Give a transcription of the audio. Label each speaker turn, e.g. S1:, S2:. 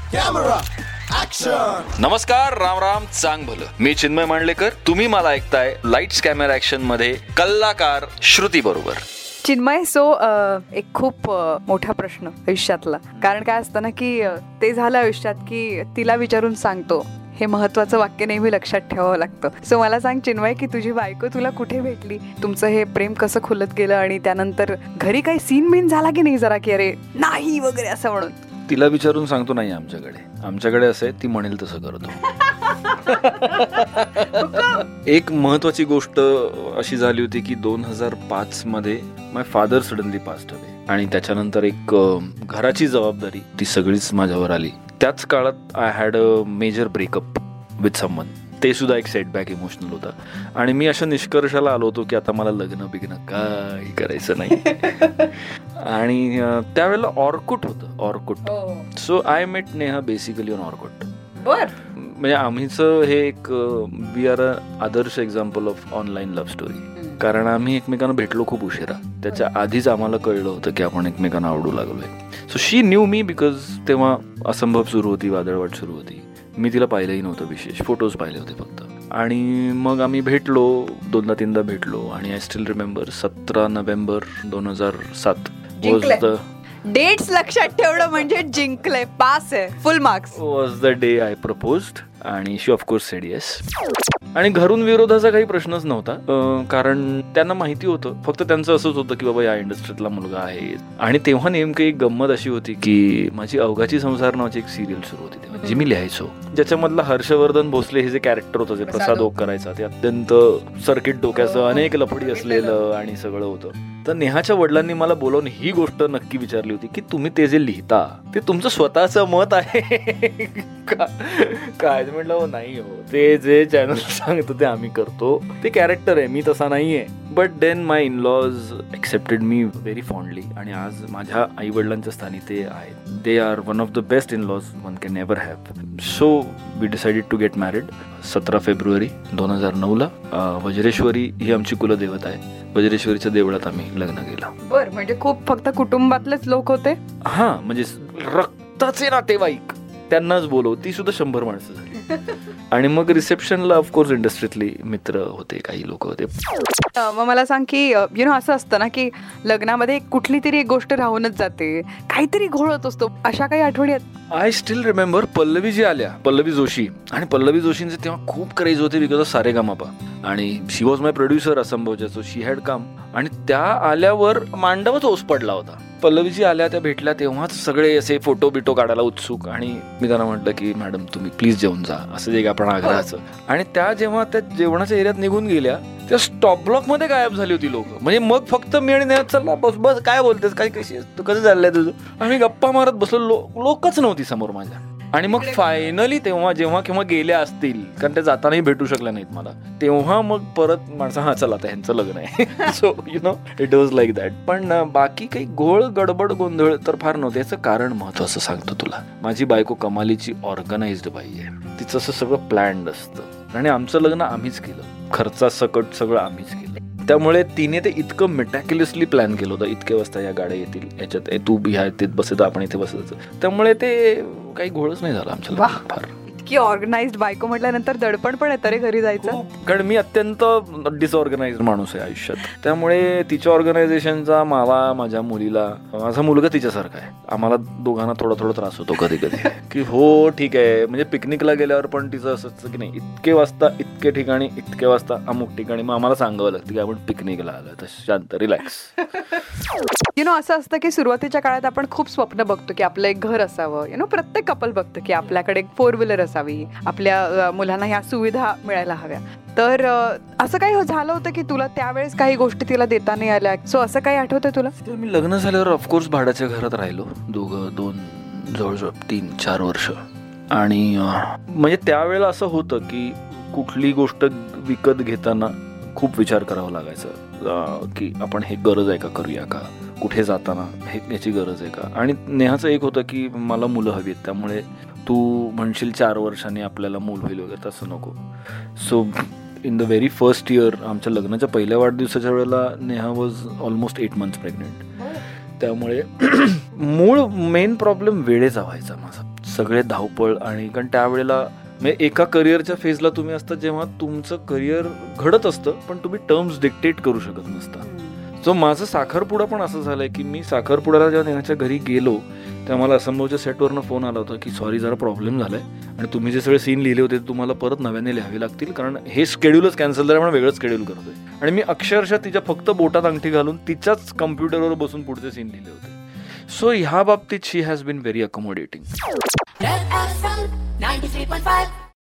S1: Camera action.
S2: नमस्कार, राम राम, चांग भलं. मी चिन्मय मांडलेकर. तुम्ही मला ऐकताय लाईट्स कॅमेरा ऍक्शन मध्ये कलाकार श्रुती बरोबर.
S3: चिन्मय, एक खूप मोठा प्रश्न आयुष्यातला. कारण काय असतं ना की ते झालं आयुष्यात की तिला विचारून सांगतो, हे महत्वाचं वाक्य नेहमी लक्षात ठेवावं लागतं. सो मला सांग चिन्मय, की तुझी बायको तुला कुठे भेटली, तुमचं हे प्रेम कसं खुलत गेलं, आणि त्यानंतर घरी काही सीन बिन झाला की नाही जरा, की अरे नाही वगैरे असं म्हणून?
S2: तिला विचारून सांगतो नाही, आमच्याकडे असं आहे, ती म्हणेल तसं करतो. एक महत्वाची गोष्ट अशी झाली होती की 2005 मध्ये my father suddenly passed away, आणि त्याच्यानंतर एक घराची जबाबदारी ती सगळीच माझ्यावर आली. त्याच काळात I had a major breakup with someone. ते सुद्धा एक सेटबॅक इमोशनल होता, आणि मी अशा निष्कर्षाला आलो होतो की आता मला लग्न बिग्न काही करायचं नाही. आणि त्यावेळेला ऑर्कुट होतं, Orkut. So I met Neha basically on Orkut. म्हणजे आम्हीचं हे एक वी आर अ आदर्श example of online love story. कारण आम्ही एकमेकांना भेटलो खूप उशिरा. त्याच्या आधीच आम्हाला कळलं होतं की आपण एकमेकांना आवडू लागलोय. So she knew me because तेव्हा असंभव सुरू होती, वादळवाट सुरू होती. मी तिला पाहिलंही नव्हतं विशेष, फोटोज पाहिले होते फक्त. आणि मग आम्ही भेटलो, 2-3दा भेटलो. आणि I still remember 17 November 2007 was the
S3: dates लक्षात ठेवणं म्हणजे जिंकलंय, पास आहे, full marks.
S2: Was the day I proposed, आणि शी ऑफकोर्स सेड येस. आणि घरून विरोधाचा काही प्रश्नच नव्हता, कारण त्यांना माहिती होतं. फक्त त्यांचं असंच होतं की बाबा या इंडस्ट्रीतला मुलगा आहे. आणि तेव्हा नेमकं एक गंमत अशी होती की माझी अवघाची संसार नावाची एक सिरियल सुरू होती तेव्हा, जी मी लिहायचो, ज्याच्यामधला हर्षवर्धन भोसले हे जे कॅरेक्टर होतं, जे प्रसाद ओक करायचा, ते अत्यंत सर्किट डोक्याचं, अनेक लफडी असलेलं आणि सगळं होतं. तर नेहाच्या वडिलांनी मला बोलावून ही गोष्ट नक्की विचारली होती की तुम्ही ते जे लिहिता ते तुमचं स्वतःचं मत आहे काय? म्हटलं हो नाही, हो ते जे चॅनल सांगतो ते आम्ही करतो, ते कॅरेक्टर आहे, मी तसा नाहीये. But then my in laws accepted me very fondly, आणि आज माझ्या आई वडिलांच्या स्थानी ते आहेत. They are one of the best in laws one can never have. So we decided to get married 17 February 2009ला. वज्रेश्वरी ही आमची कुलदेवता आहे. वज्रेश्वरीच्या देवळात आम्ही लग्न केलं.
S3: बरं, म्हणजे खूप फक्त कुटुंबातलेच लोक होते?
S2: हा, म्हणजे रक्ताचे नातेवाईक त्यांनाच बोलव, ती सुद्धा 100 माणसं झाली. आणि मग रिसेप्शनला ऑफकोर्स इंडस्ट्रीतली मित्र होते, काही लोक होते.
S3: मग मला सांग की असं असतं ना की लग्नामध्ये कुठली तरी एक गोष्ट राहूनच जाते, काहीतरी घोळत असतो. अशा काही आठवणी आहेत?
S2: I still remember Pallavi ji आल्या, पल्लवी जोशी. आणि पल्लवी जोशींचे तेव्हा खूप क्रेज होते बिकॉज ऑफ सारेगामापा, आणि शी वॉज माय प्रोड्युसर असंभवच्या. सो शी हॅड कम, आणि त्या आल्यावर मांडवच ओस पडला होता. पल्लवीजी आल्या, त्या भेटल्या, तेव्हाच सगळे असे फोटो बिटो काढायला उत्सुक. आणि मी त्यांना म्हटलं की मॅडम तुम्ही प्लीज जेवून जा, असं जे आपण आग्रहाचं. आणि त्या जेव्हा त्या जेवणाच्या एरियात निघून गेल्या, त्या स्टॉप ब्लॉक मध्ये गायब झाली होती लोक. म्हणजे मग फक्त मी आणि नेहा, चला बस बस काय बोलतेस, काय कशी तू, कसं चाललंय तुझं, आम्ही गप्पा मारत बसलो. लोकच नव्हती समोर माझ्या. आणि मग फायनली तेव्हा जेव्हा केव्हा गेल्या असतील, कारण त्या जातानाही भेटू शकल्या नाहीत मला, तेव्हा मग परत माणसं, हा चला आता ह्यांचं लग्न आहे. So it was like that. पण बाकी काही घोळ गडबड गोंधळ तर फार नव्हते. याचं कारण महत्वाचं सांगतो तुला. माझी बायको कमालीची ऑर्गनाइज्ड पाहिजे, तिचं असं सगळं प्लॅन्ड असतं. आणि आमचं लग्न आम्हीच केलं, खर्चासकट सगळं आम्हीच केलं. त्यामुळे तिने ते इतकं मेटॅक्युलसली प्लॅन केलं होतं, इतके वाजता या गाड्या येतील, याच्यात तू ह्या तिथे बसायचं, आपण इथे बसायचं. त्यामुळे ते काही घोळच नाही झाला आमच्या फार.
S3: की ऑर्गनाइज्ड बायको म्हटल्यानंतर दडपण पण येतं रे घरी जायचं.
S2: कारण मी अत्यंत डिसऑर्गनाइज्ड माणूस आहे आयुष्यात. त्यामुळे तिच्या ऑर्गनायझेशनचा मला, माझ्या मुलीला, माझा मुलगा तिच्यासारखा आहे, आम्हाला दोघांना थोडा त्रास होतो कधी कधी की हो ठीक आहे. म्हणजे पिकनिकला गेल्यावर पण तिचं असं की नाही, इतके वाजता इतके ठिकाणी, इतके वाजता अमुक ठिकाणी. मग आम्हाला सांगावं लागतं की आपण पिकनिकला आलो, तर शांत रिलॅक्स.
S3: असं असतं की सुरुवातीच्या काळात आपण खूप स्वप्न बघतो की आपलं एक घर असावं. प्रत्येक कपल बघतं की आपल्याकडे एक 4 व्हीलर असावी, आपल्या मुलांना ह्या सुविधा मिळायला हव्या. तर असं काही झालं होतं की तुला त्यावेळेस काही गोष्टी तिला देता नाही आल्या? सो असं काही आठवतंय तुला?
S2: मी लग्न झाल्यावर ऑफकोर्स भाड्याच्या घरात राहिलो, दोन जवळजवळ 3-4 वर्ष. आणि म्हणजे त्यावेळेला असं होतं की कुठली गोष्ट विकत घेताना खूप विचार करावा लागायचा की आपण हे गरज आहे का, करूया का, कुठे जाताना हे याची गरज आहे का. आणि नेहाचं एक होतं की मला मुलं हवी आहेत, त्यामुळे तू म्हणशील 4 वर्षांनी आपल्याला मूल होईल वगैरे, तसं नको. So in the very first year, आमच्या लग्नाच्या पहिल्या वाढदिवसाच्या वेळेला Neha was almost 8 months pregnant. त्यामुळे मूळ मेन प्रॉब्लेम वेळेचा व्हायचा माझा. सगळे धावपळ. आणि कारण त्यावेळेला म्हणजे एका करिअरच्या फेजला तुम्ही असता जेव्हा तुमचं करिअर घडत असतं पण तुम्ही टर्म्स डिक्टेट करू शकत नसता. सो माझं साखरपुडा पण असं झालंय की मी साखरपुड्याला जेव्हा त्यांच्या घरी गेलो तेव्हा मला असंभवच्या सेटवरनं फोन आला होता की सॉरी जरा प्रॉब्लेम झालाय आणि तुम्ही जे सगळे सीन लिहिले होते तुम्हाला परत नव्याने लिहावे लागतील कारण हे शेड्यूलच कॅन्सल झालं म्हणून वेगळंच शेड्यूल करतोय. आणि मी अक्षरशः तिच्या फक्त बोटात अंगठी घालून तिच्याच कम्प्युटरवर बसून पुढचे सीन लिहिले होते. सो ह्या बाबतीत she has been very accommodating.